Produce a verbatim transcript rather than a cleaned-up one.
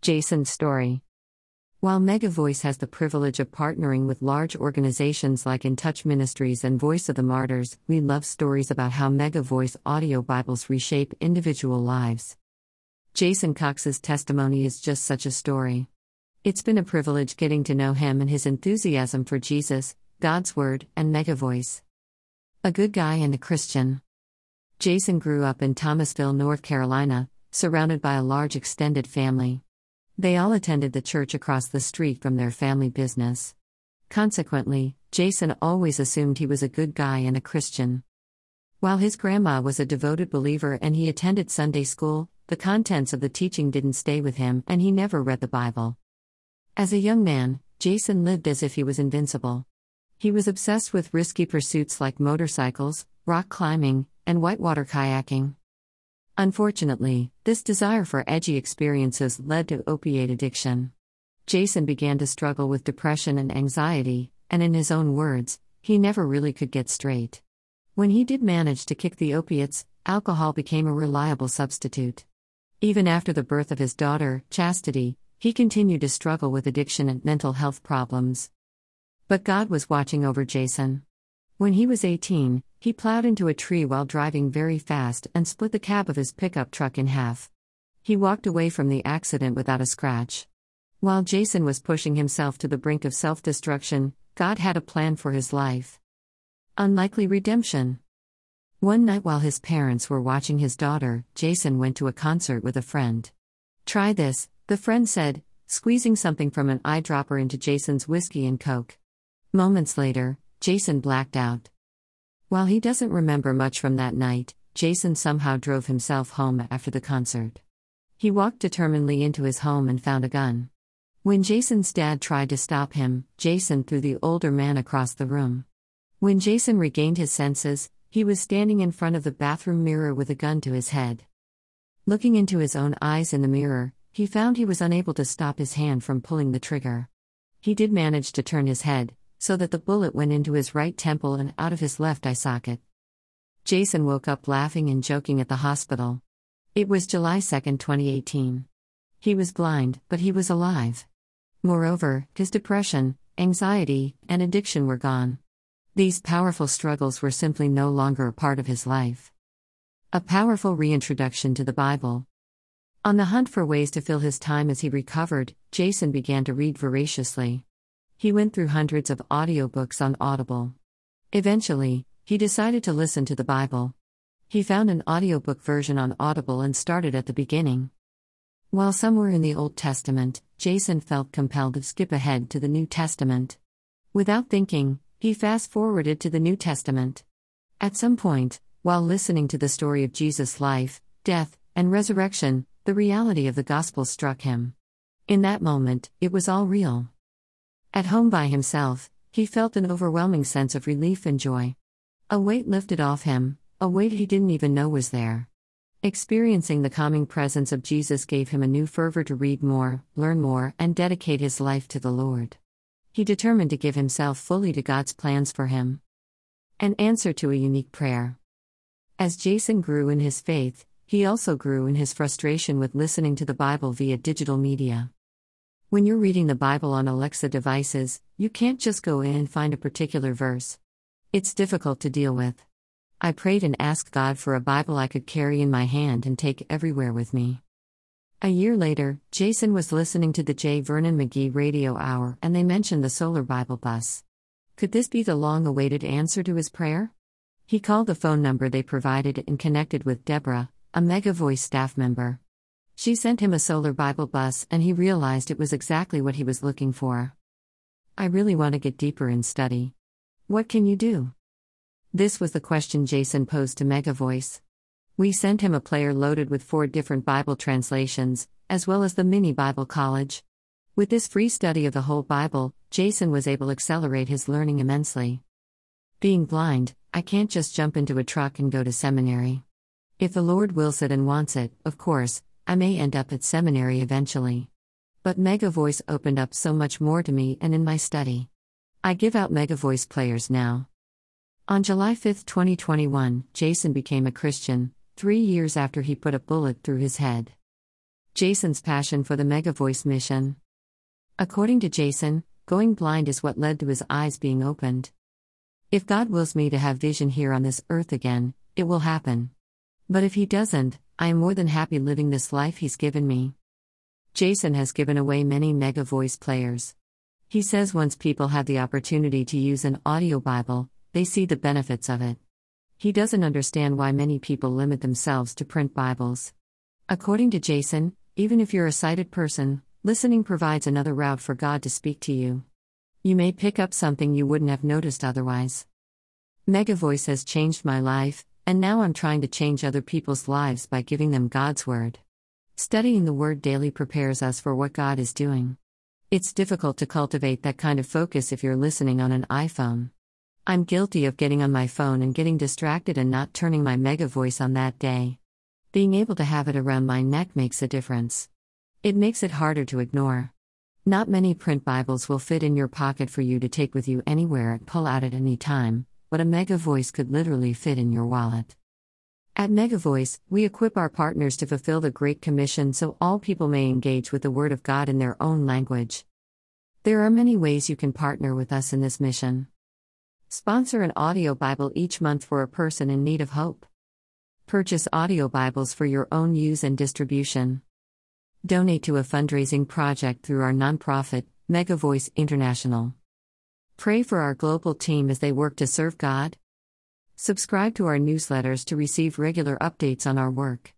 Jason's story. While MegaVoice has the privilege of partnering with large organizations like In Touch Ministries and Voice of the Martyrs, we love stories about how MegaVoice audio Bibles reshape individual lives. Jason Cox's testimony is just such a story. It's been a privilege getting to know him and his enthusiasm for Jesus, God's Word, and MegaVoice. A good guy and a Christian. Jason grew up in Thomasville, North Carolina, surrounded by a large extended family. They all attended the church across the street from their family business. Consequently, Jason always assumed he was a good guy and a Christian. While his grandma was a devoted believer and he attended Sunday school, the contents of the teaching didn't stay with him and he never read the Bible. As a young man, Jason lived as if he was invincible. He was obsessed with risky pursuits like motorcycles, rock climbing, and whitewater kayaking. Unfortunately, this desire for edgy experiences led to opiate addiction. Jason began to struggle with depression and anxiety, and in his own words, he never really could get straight. When he did manage to kick the opiates, alcohol became a reliable substitute. Even after the birth of his daughter, Chastity, he continued to struggle with addiction and mental health problems. But God was watching over Jason. When he was eighteen, he plowed into a tree while driving very fast and split the cab of his pickup truck in half. He walked away from the accident without a scratch. While Jason was pushing himself to the brink of self-destruction, God had a plan for his life. Unlikely redemption. One night while his parents were watching his daughter, Jason went to a concert with a friend. "Try this," the friend said, squeezing something from an eyedropper into Jason's whiskey and coke. Moments later, Jason blacked out. While he doesn't remember much from that night, Jason somehow drove himself home after the concert. He walked determinedly into his home and found a gun. When Jason's dad tried to stop him, Jason threw the older man across the room. When Jason regained his senses, he was standing in front of the bathroom mirror with a gun to his head. Looking into his own eyes in the mirror, he found he was unable to stop his hand from pulling the trigger. He did manage to turn his head, so that the bullet went into his right temple and out of his left eye socket. Jason woke up laughing and joking at the hospital. It was July second, twenty eighteen. He was blind, but he was alive. Moreover, his depression, anxiety, and addiction were gone. These powerful struggles were simply no longer a part of his life. A powerful reintroduction to the Bible. On the hunt for ways to fill his time as he recovered, Jason began to read voraciously. He went through hundreds of audiobooks on Audible. Eventually, he decided to listen to the Bible. He found an audiobook version on Audible and started at the beginning. While some were in the Old Testament, Jason felt compelled to skip ahead to the New Testament. Without thinking, he fast-forwarded to the New Testament. At some point, while listening to the story of Jesus' life, death, and resurrection, the reality of the gospel struck him. In that moment, it was all real. At home by himself, he felt an overwhelming sense of relief and joy. A weight lifted off him, a weight he didn't even know was there. Experiencing the calming presence of Jesus gave him a new fervor to read more, learn more, and dedicate his life to the Lord. He determined to give himself fully to God's plans for him. An answer to a unique prayer. As Jason grew in his faith, he also grew in his frustration with listening to the Bible via digital media. When you're reading the Bible on Alexa devices, you can't just go in and find a particular verse. It's difficult to deal with. I prayed and asked God for a Bible I could carry in my hand and take everywhere with me. A year later, Jason was listening to the J. Vernon McGee Radio Hour and they mentioned the Solar Bible Bus. Could this be the long-awaited answer to his prayer? He called the phone number they provided and connected with Deborah, a MegaVoice staff member. She sent him a Solar Bible Bus and he realized it was exactly what he was looking for. I really want to get deeper in study. What can you do? This was the question Jason posed to MegaVoice. We sent him a player loaded with four different Bible translations, as well as the Mini Bible College. With this free study of the whole Bible, Jason was able to accelerate his learning immensely. Being blind, I can't just jump into a truck and go to seminary. If the Lord wills it and wants it, of course, I may end up at seminary eventually. But MegaVoice opened up so much more to me and in my study. I give out MegaVoice players now. On July fifth, twenty twenty-one, Jason became a Christian, three years after he put a bullet through his head. Jason's passion for the Megavoice mission. According to Jason, going blind is what led to his eyes being opened. If God wills me to have vision here on this earth again, it will happen. But if He doesn't, I am more than happy living this life He's given me. Jason has given away many Megavoice players. He says once people have the opportunity to use an audio Bible, they see the benefits of it. He doesn't understand why many people limit themselves to print Bibles. According to Jason, even if you're a sighted person, listening provides another route for God to speak to you. You may pick up something you wouldn't have noticed otherwise. Megavoice has changed my life, and now I'm trying to change other people's lives by giving them God's Word. Studying the Word daily prepares us for what God is doing. It's difficult to cultivate that kind of focus if you're listening on an iPhone. I'm guilty of getting on my phone and getting distracted and not turning my Megavoice on that day. Being able to have it around my neck makes a difference. It makes it harder to ignore. Not many print Bibles will fit in your pocket for you to take with you anywhere and pull out at any time, but a Megavoice could literally fit in your wallet. At Megavoice, we equip our partners to fulfill the Great Commission so all people may engage with the Word of God in their own language. There are many ways you can partner with us in this mission. Sponsor an audio Bible each month for a person in need of hope. Purchase audio Bibles for your own use and distribution. Donate to a fundraising project through our nonprofit, Megavoice International. Pray for our global team as they work to serve God. Subscribe to our newsletters to receive regular updates on our work.